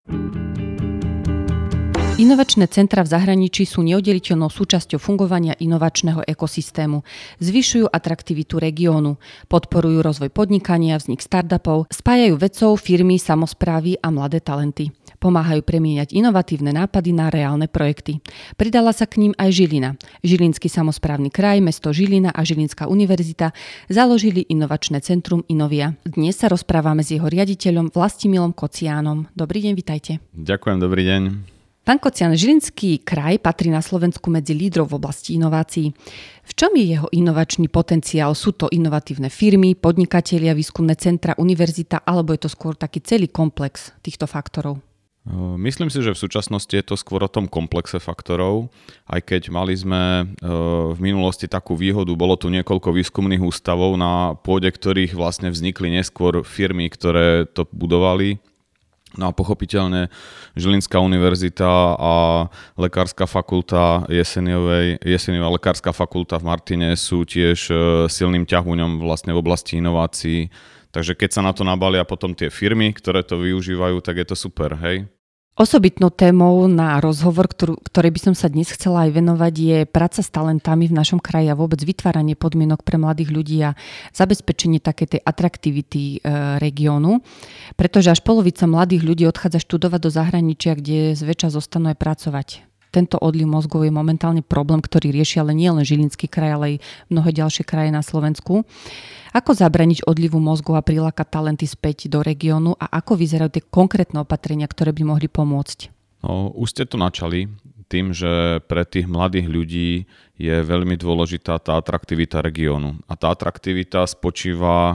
Inovačné centra v zahraničí sú neoddeliteľnou súčasťou fungovania inovačného ekosystému. Zvyšujú atraktivitu regiónu, podporujú rozvoj podnikania, vznik startupov, spájajú vedcov, firmy, samosprávy a mladé talenty. Pomáhajú premieňať inovatívne nápady na reálne projekty. Pridala sa k ním aj Žilina. Žilinský samosprávny kraj, mesto Žilina a Žilinská univerzita založili inovačné centrum Inovia. Dnes sa rozprávame s jeho riaditeľom Vlastimilom Kociánom. Dobrý deň, vitajte. Ďakujem, dobrý deň. Pán Kocián, Žilinský kraj patrí na Slovensku medzi lídrov v oblasti inovácií. V čom je jeho inovačný potenciál? Sú to inovatívne firmy, podnikatelia, výskumné centra, univerzita, alebo je to skôr taký celý komplex týchto faktorov? Myslím si, že v súčasnosti je to skôr o tom komplexe faktorov, aj keď mali sme v minulosti takú výhodu, bolo tu niekoľko výskumných ústavov, na pôde ktorých vlastne vznikli neskôr firmy, ktoré to budovali. No a pochopiteľne Žilinská univerzita a lekárska fakulta Jeseniová lekárska fakulta v Martine sú tiež silným ťahuňom vlastne v oblasti inovácií. Takže keď sa na to nabalia potom tie firmy, ktoré to využívajú, tak je to super, hej? Osobitnou témou na rozhovor, ktorej by som sa dnes chcela aj venovať, je práca s talentami v našom kraji a vôbec vytváranie podmienok pre mladých ľudí a zabezpečenie takej tej atraktivity regiónu. Pretože až polovica mladých ľudí odchádza študovať do zahraničia, kde zväčša zostanú aj pracovať. Tento odliv mozgov je momentálne problém, ktorý riešia ale nie len Žilinský kraj, ale aj mnohé ďalšie kraje na Slovensku. Ako zabraniť odlivu mozgov a prilákať talenty späť do regiónu a ako vyzerajú tie konkrétne opatrenia, ktoré by mohli pomôcť? No, už ste to načali tým, že pre tých mladých ľudí je veľmi dôležitá tá atraktivita regiónu. A tá atraktivita spočíva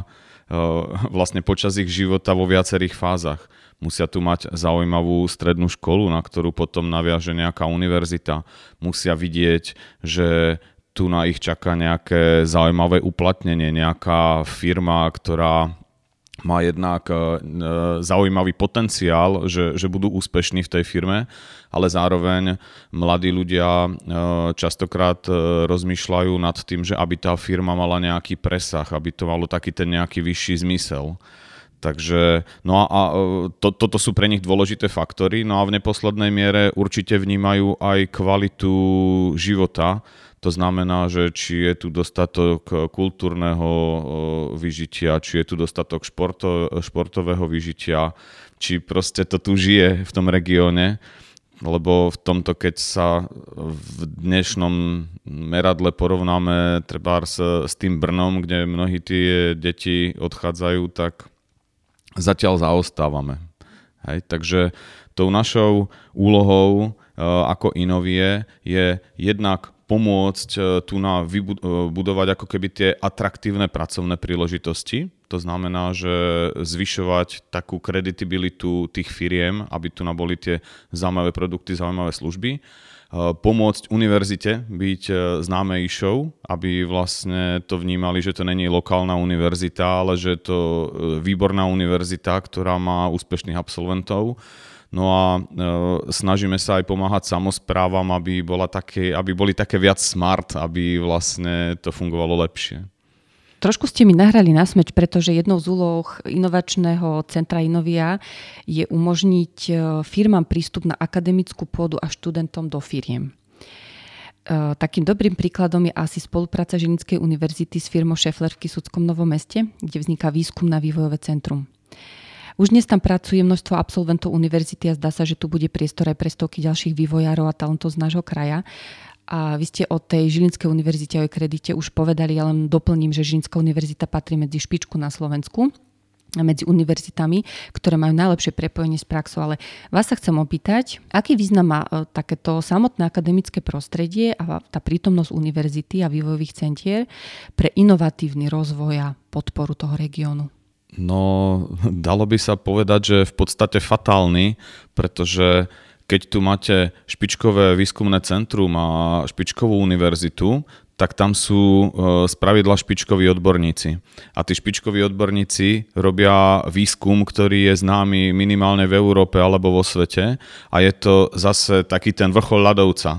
vlastne počas ich života vo viacerých fázach. Musia tu mať zaujímavú strednú školu, na ktorú potom naviaže nejaká univerzita. Musia vidieť, že tu na ich čaká nejaké zaujímavé uplatnenie, nejaká firma, ktorá má jednak zaujímavý potenciál, že budú úspešní v tej firme, ale zároveň mladí ľudia častokrát rozmýšľajú nad tým, že aby tá firma mala nejaký presah, aby to malo taký ten nejaký vyšší zmysel. Takže, no a toto sú pre nich dôležité faktory, no a v neposlednej miere určite vnímajú aj kvalitu života. To znamená, že či je tu dostatok kultúrneho vyžitia, či je tu dostatok športového vyžitia, či proste to tu žije v tom regióne. Lebo v tomto, keď sa v dnešnom meradle porovnáme trebárs s tým Brnom, kde mnohí tie deti odchádzajú, tak zatiaľ zaostávame. Hej, takže tou našou úlohou ako Inovie je jednak pomôcť tu budovať ako keby tie atraktívne pracovné príležitosti. To znamená, že zvyšovať takú kreditibilitu tých firiem, aby tu boli tie zaujímavé produkty, zaujímavé služby. Pomôcť univerzite byť známejšou, aby vlastne to vnímali, že to není lokálna univerzita, ale že je to výborná univerzita, ktorá má úspešných absolventov. No a snažíme sa aj pomáhať samosprávam, aby boli také viac smart, aby vlastne to fungovalo lepšie. Trošku ste mi nahrali na smeč, pretože jednou z úloh inovačného centra Inovia je umožniť firmám prístup na akademickú pôdu a študentom do firiem. Takým dobrým príkladom je asi spolupráca Žilinskej univerzity s firmou Schaeffler v Kysuckom Novom Meste, kde vzniká výskumno-vývojové centrum. Už dnes tam pracuje množstvo absolventov univerzity a zdá sa, že tu bude priestor aj pre stovky ďalších vývojárov a talentov z nášho kraja. A vy ste o tej Žilinskej univerzite o jej kredite už povedali, ja len doplním, že Žilinská univerzita patrí medzi špičku na Slovensku, medzi univerzitami, ktoré majú najlepšie prepojenie s praxou. Ale vás sa chcem opýtať, aký význam má takéto samotné akademické prostredie a tá prítomnosť univerzity a vývojových centier pre inovatívny rozvoj a podporu toho regiónu? No, dalo by sa povedať, že v podstate fatálny, pretože keď tu máte špičkové výskumné centrum a špičkovú univerzitu, tak tam sú spravidla špičkoví odborníci. A tí špičkoví odborníci robia výskum, ktorý je známy minimálne v Európe alebo vo svete a je to zase taký ten vrchol ľadovca.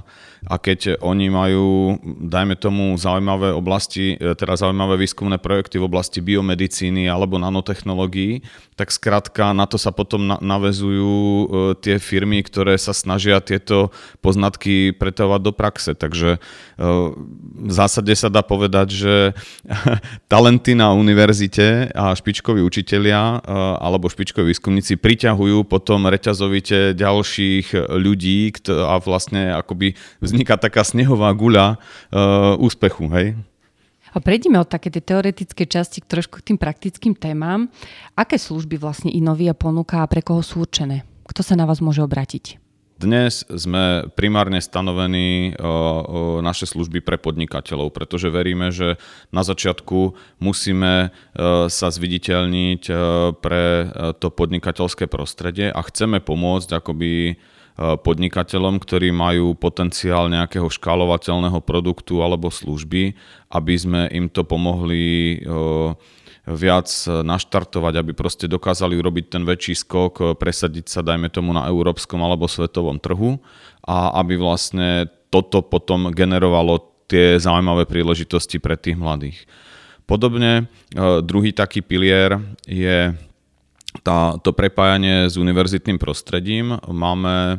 A keď oni majú, dajme tomu, zaujímavé oblasti, teda zaujímavé výskumné projekty v oblasti biomedicíny alebo nanotechnológií, tak skrátka na to sa potom naväzujú tie firmy, ktoré sa snažia tieto poznatky pretavovať do praxe. Takže v zásade sa dá povedať, že talenty na univerzite a špičkoví učitelia alebo špičkoví výskumníci priťahujú potom reťazovite ďalších ľudí a vlastne akoby vzniká taká snehová guľa úspechu, hej? A prejdeme od také tej teoretické časti trošku k tým praktickým témam. Aké služby vlastne Inovia ponúka a pre koho sú určené? Kto sa na vás môže obrátiť? Dnes sme primárne stanovení naše služby pre podnikateľov, pretože veríme, že na začiatku musíme sa zviditeľniť pre to podnikateľské prostredie a chceme pomôcť akoby podnikateľom, ktorí majú potenciál nejakého škálovateľného produktu alebo služby, aby sme im to pomohli viac naštartovať, aby proste dokázali urobiť ten väčší skok, presadiť sa, dajme tomu, na európskom alebo svetovom trhu a aby vlastne toto potom generovalo tie zaujímavé príležitosti pre tých mladých. Podobne druhý taký pilier je to prepájanie s univerzitným prostredím. Máme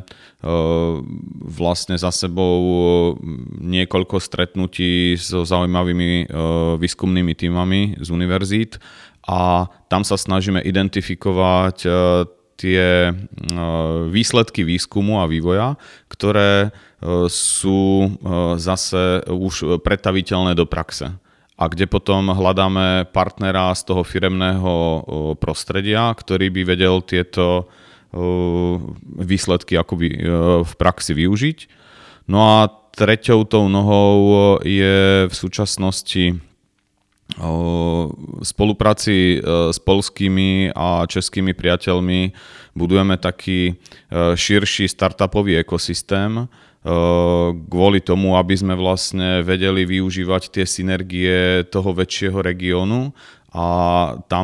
vlastne za sebou niekoľko stretnutí so zaujímavými výskumnými tímami z univerzít a tam sa snažíme identifikovať tie výsledky výskumu a vývoja, ktoré sú zase už pretaviteľné do praxe. A kde potom hľadáme partnera z toho firemného prostredia, ktorý by vedel tieto výsledky akoby v praxi využiť. No a treťou tou nohou je v súčasnosti v spolupráci s poľskými a českými priateľmi budujeme taký širší startupový ekosystém, kvôli tomu, aby sme vlastne vedeli využívať tie synergie toho väčšieho regiónu a tam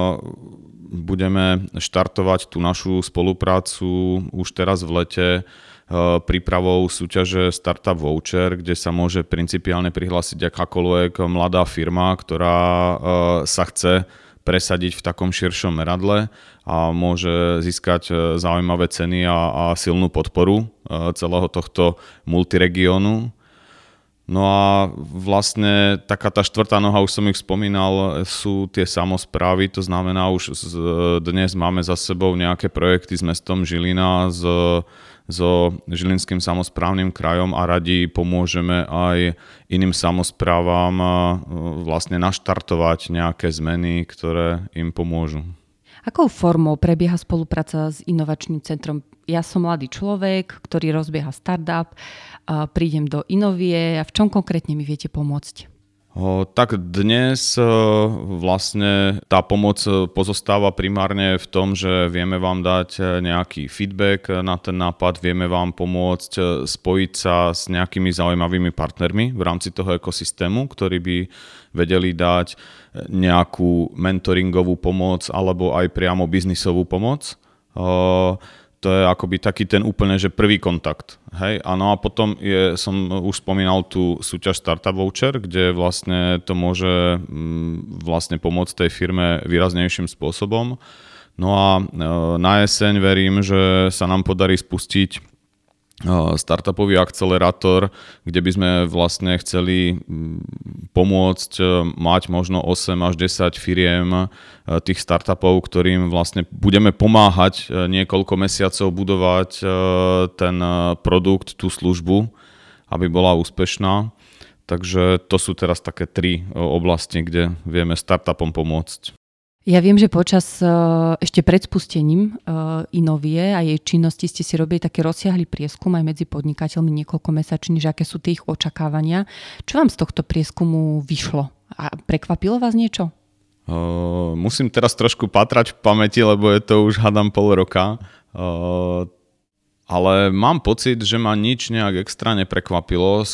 budeme štartovať tú našu spoluprácu už teraz v lete prípravou súťaže Startup Voucher, kde sa môže principiálne prihlásiť akákoľvek mladá firma, ktorá sa chce presadiť v takom širšom meradle a môže získať zaujímavé ceny a silnú podporu celého tohto multiregiónu. No a vlastne taká tá štvrtá noha, už som ich spomínal, sú tie samosprávy, to znamená už dnes máme za sebou nejaké projekty s mestom Žilina, so Žilinským samosprávnym krajom a radi pomôžeme aj iným samosprávam vlastne naštartovať nejaké zmeny, ktoré im pomôžu. Akou formou prebieha spolupráca s inovačným centrom? Ja som mladý človek, ktorý rozbieha startup, prídem do Inovie a v čom konkrétne mi viete pomôcť? Tak dnes vlastne tá pomoc pozostáva primárne v tom, že vieme vám dať nejaký feedback na ten nápad, vieme vám pomôcť spojiť sa s nejakými zaujímavými partnermi v rámci toho ekosystému, ktorí by vedeli dať nejakú mentoringovú pomoc alebo aj priamo biznisovú pomoc. To je akoby taký ten úplne, že prvý kontakt. Hej? No a potom som už spomínal tú súťaž Startup Voucher, kde vlastne to môže vlastne pomôcť tej firme výraznejším spôsobom. No a na jeseň verím, že sa nám podarí spustiť startupový akcelerátor, kde by sme vlastne chceli pomôcť mať možno 8 až 10 firiem tých startupov, ktorým vlastne budeme pomáhať niekoľko mesiacov budovať ten produkt, tú službu, aby bola úspešná. Takže to sú teraz také 3 oblasti, kde vieme startupom pomôcť. Ja viem, že počas ešte pred spustením Inovie a jej činnosti ste si robili taký rozsiahly prieskum aj medzi podnikateľmi niekoľkomesačný, že aké sú tie ich očakávania. Čo vám z tohto prieskumu vyšlo? A prekvapilo vás niečo? Musím teraz trošku patrať v pamäti, lebo je to už hádam pol roka. Ale mám pocit, že ma nič nejak extra neprekvapilo.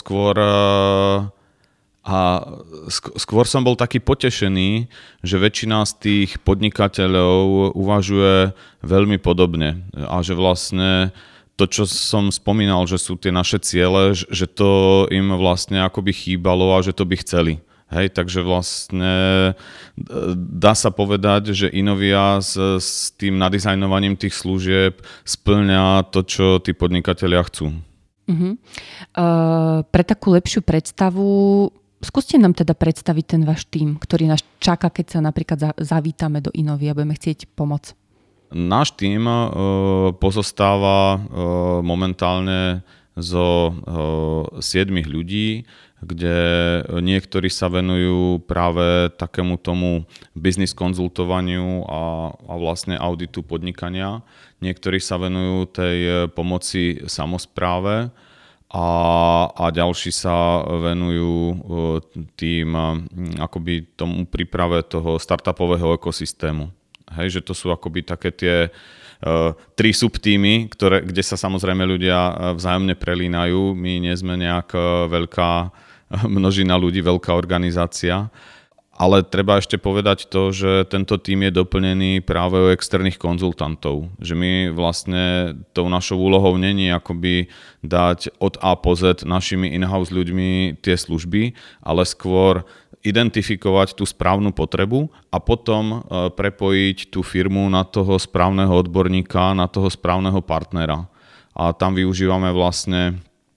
Skôr som bol taký potešený, že väčšina z tých podnikateľov uvažuje veľmi podobne a že vlastne to, čo som spomínal, že sú tie naše ciele, že to im vlastne akoby chýbalo a že to by chceli. Hej, takže vlastne dá sa povedať, že Inovia s tým nadizajnovaním tých služieb spĺňa to, čo tí podnikatelia chcú. Pre takú lepšiu predstavu, skúste nám teda predstaviť ten váš tím, ktorý nás čaká, keď sa napríklad zavítame do Inovia a budeme chcieť pomoc. Náš tím pozostáva momentálne zo 7 ľudí, kde niektorí sa venujú práve takému tomu biznis konzultovaniu a vlastne auditu podnikania. Niektorí sa venujú tej pomoci samospráve a ďalší sa venujú tým akoby tomu príprave toho startupového ekosystému. Hej, že to sú akoby také tie 3 subtímy, kde sa samozrejme ľudia vzájomne prelínajú. My nie sme nejak veľká množina ľudí, veľká organizácia. Ale treba ešte povedať to, že tento tím je doplnený práve o externých konzultantov. Že my vlastne tou našou úlohou není akoby dať od A po Z našimi in-house ľuďmi tie služby, ale skôr identifikovať tú správnu potrebu a potom prepojiť tú firmu na toho správneho odborníka, na toho správneho partnera. A tam využívame vlastne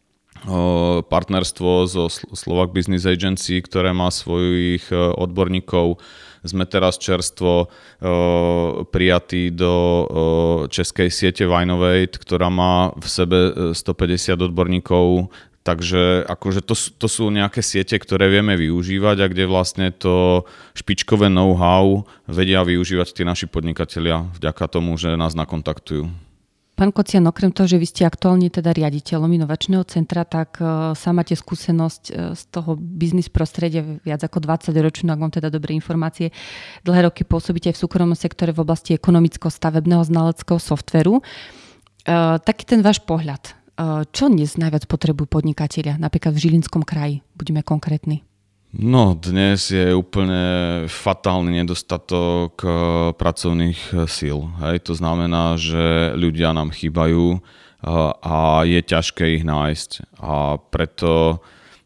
partnerstvo zo Slovak Business Agency, ktoré má svojich odborníkov. Sme teraz čerstvo prijatí do českej siete Vinovate, ktorá má v sebe 150 odborníkov. Takže akože to sú nejaké siete, ktoré vieme využívať a kde vlastne to špičkové know-how vedia využívať tí naši podnikatelia vďaka tomu, že nás nakontaktujú. Pán Kocian, okrem toho, že vy ste aktuálne teda riaditeľom inovačného centra, tak sa máte skúsenosť z toho biznis prostredia viac ako 20 ročnú, ak mám teda dobré informácie. Dlhé roky pôsobíte aj v súkromnom sektore v oblasti ekonomicko-stavebného znaleckého softveru. Taký ten váš pohľad. Čo dnes najviac potrebujú podnikatelia, napríklad v Žilinskom kraji? Buďme konkrétni. No, dnes je úplne fatálny nedostatok pracovných síl. Hej, to znamená, že ľudia nám chýbajú a je ťažké ich nájsť. A preto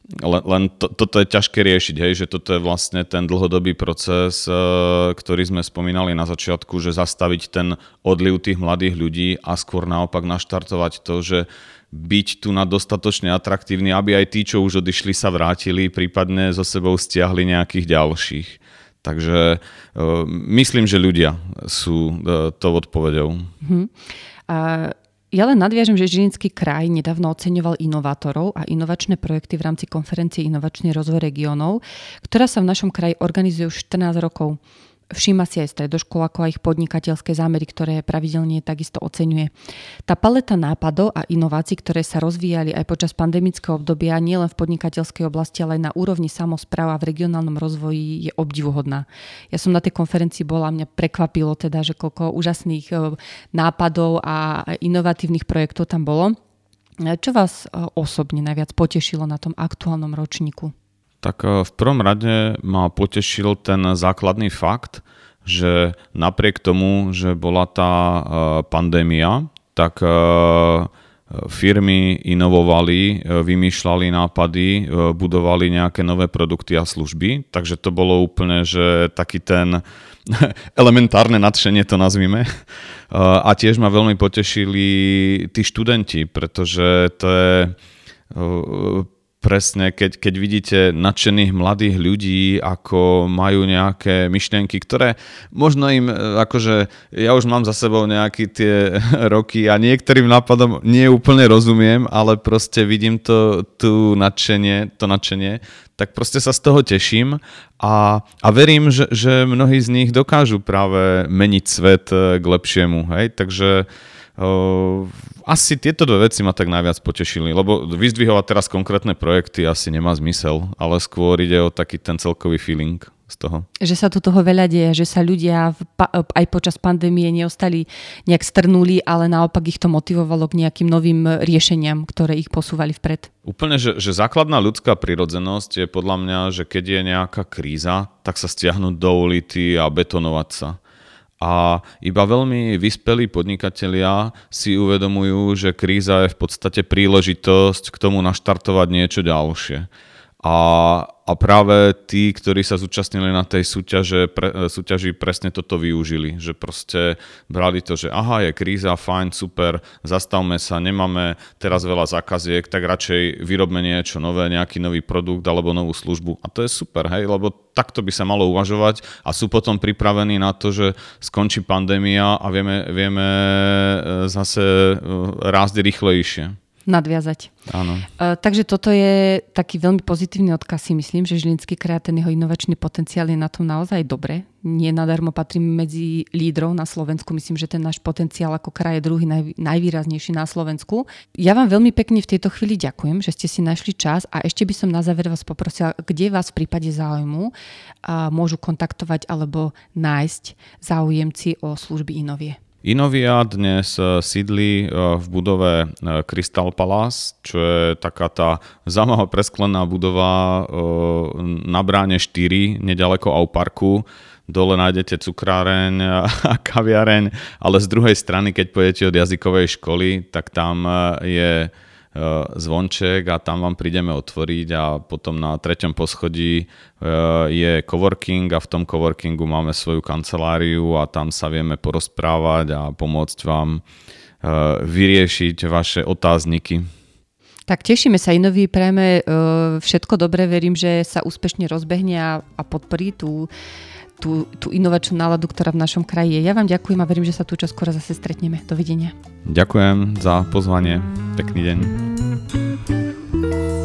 toto je ťažké riešiť, hej, že toto je vlastne ten dlhodobý proces, ktorý sme spomínali na začiatku, že zastaviť ten odliv tých mladých ľudí a skôr naopak naštartovať to, že byť tu na dostatočne atraktívny, aby aj tí, čo už odišli, sa vrátili, prípadne so sebou stiahli nejakých ďalších. Takže myslím, že ľudia sú tou odpoveďou. Ja len nadviažem, že Žilinský kraj nedávno oceňoval inovátorov a inovačné projekty v rámci konferencie Inovačný rozvoj regiónov, ktorá sa v našom kraji organizuje už 14 rokov. Všíma si aj stredoškolákov a ich podnikateľské zámery, ktoré pravidelne takisto oceňuje. Tá paleta nápadov a inovácií, ktoré sa rozvíjali aj počas pandemického obdobia, nielen v podnikateľskej oblasti, ale aj na úrovni samospráv a v regionálnom rozvoji je obdivuhodná. Ja som na tej konferencii bola a mňa prekvapilo teda, že koľko úžasných nápadov a inovatívnych projektov tam bolo. Čo vás osobne najviac potešilo na tom aktuálnom ročníku? Tak v prvom rade ma potešil ten základný fakt, že napriek tomu, že bola tá pandémia, tak firmy inovovali, vymýšľali nápady, budovali nejaké nové produkty a služby, takže to bolo úplne, že taký ten elementárne nadšenie to nazvime. A tiež ma veľmi potešili tí študenti, pretože to je presne, keď vidíte nadšených mladých ľudí, ako majú nejaké myšlienky, ktoré možno im, akože ja už mám za sebou nejaké tie roky a niektorým nápadom nie úplne rozumiem, ale proste vidím to nadšenie, tak proste sa z toho teším a verím, že mnohí z nich dokážu práve meniť svet k lepšiemu. Hej? Takže asi tieto dve veci ma tak najviac potešili, lebo vyzdvihovať teraz konkrétne projekty asi nemá zmysel, ale skôr ide o taký ten celkový feeling z toho. Že sa tu toho veľa deje, že sa ľudia aj počas pandémie neostali nejak strnuli, ale naopak ich to motivovalo k nejakým novým riešeniam, ktoré ich posúvali vpred. Úplne, že základná ľudská prirodzenosť je podľa mňa, že keď je nejaká kríza, tak sa stiahnuť do ulity a betonovať sa. A iba veľmi vyspelí podnikatelia si uvedomujú, že kríza je v podstate príležitosť k tomu naštartovať niečo ďalšie. A práve tí, ktorí sa zúčastnili na tej súťaži presne toto využili, že proste brali to, že aha, je kríza, fajn, super, zastavme sa, nemáme teraz veľa zákaziek, tak radšej vyrobme niečo nové, nejaký nový produkt alebo novú službu. A to je super, hej, lebo takto by sa malo uvažovať a sú potom pripravení na to, že skončí pandémia a vieme zase rásť rýchlejšie. Nadviazať. Áno. Takže toto je taký veľmi pozitívny odkaz, si myslím, že Žilinský kraj a ten jeho inovačný potenciál je na tom naozaj dobre. Nie nadarmo patrím medzi lídrov na Slovensku. Myslím, že ten náš potenciál ako kraj je druhý najvýraznejší na Slovensku. Ja vám veľmi pekne v tejto chvíli ďakujem, že ste si našli čas a ešte by som na záver vás poprosila, kde vás v prípade záujmu môžu kontaktovať alebo nájsť záujemci o služby Inovie. Inovia dnes sídli v budove Crystal Palace, čo je taká tá zaujímavá presklená budova na bráne 4, nedaleko Auparku. Dole nájdete cukráreň a kaviareň, ale z druhej strany, keď pôjdete od jazykovej školy, tak tam je zvonček a tam vám prídeme otvoriť a potom na 3. poschodí je coworking a v tom coworkingu máme svoju kanceláriu a tam sa vieme porozprávať a pomôcť vám vyriešiť vaše otázniky. Tak tešíme sa, Inovii, prajeme všetko dobré, verím, že sa úspešne rozbehne a podporí tú inovačnú náladu, ktorá v našom kraji je. Ja vám ďakujem a verím, že sa tu čoskoro zase stretneme. Dovidenia. Ďakujem za pozvanie. Pekný deň.